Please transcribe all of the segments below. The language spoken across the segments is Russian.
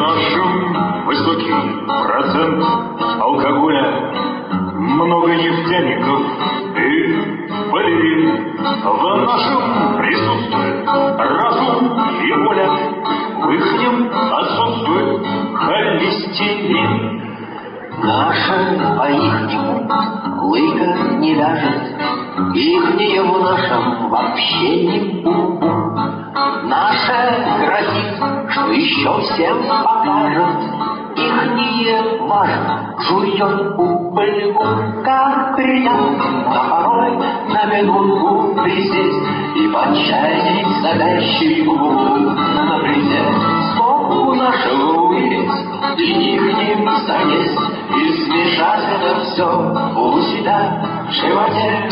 нашем высокий процент алкоголя, много нефтяников и балерин. В нашем присутствует разум и воля, в ихнем отсутствует холестерин. Наше по-ихнему лыка не вяжет, ихнее в нашем вообще не бу-бу. Наше грозит, что еще всем покажет, ихнее важно, жует пыльку, как приятно порой на минутку присесть и почаять завязчий угол на брезе. Скобку нашу вылезть и ихним заесть, и смешать это все у себя в животе.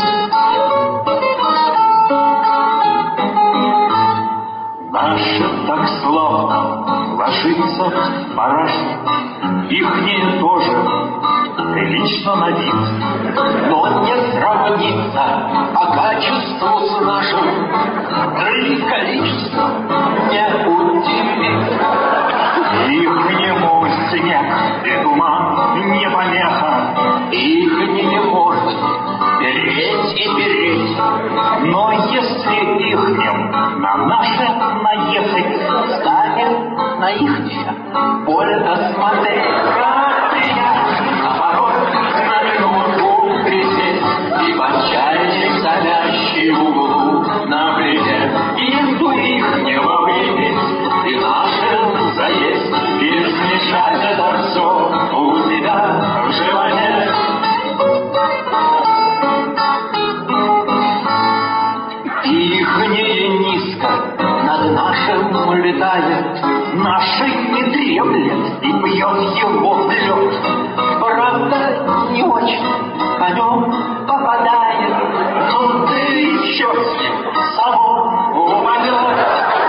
Наше так славно ложится в параш, ихнее тоже прилично на вид, но не сравнится по качеству с нашим, да и количество не удивит. Ихнему снег и туман не помеха, ихнее может переть и переть, но если ихнем на наше наехать, станет на ихнее больно смотреть. Как приятно порой на минутку присесть и почаять завязчий углу на брезе, инту ихнего выпить и нашим заесть, и смешать это все у себя в животе. Ихнее низко над нашим летает, нашей не дремлет и бьет его в лед. Правда, не очень по нем попадает, Ну ты еще с ним само упадет.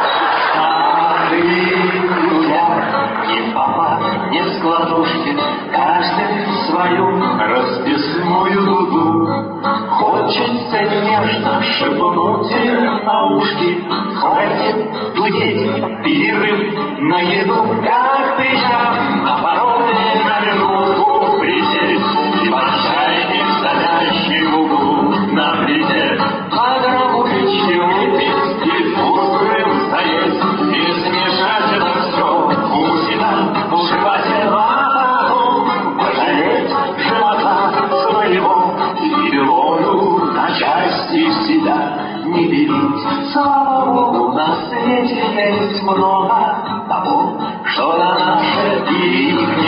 ни папа, ни складушки, каждый свою Расписную дуду хочется нежно шепнуть на ушки. хватит дудеть, перерыв на еду. Как приятно порой На минутку присесть и почайник стоящий в углу на плите. по гробулечке выпить И вкусным заесть, и смешать это все у себя в животе. А потом пожалеть живота своего и белою на части себя не делить. Слава Богу, на свете есть много того, что на наше и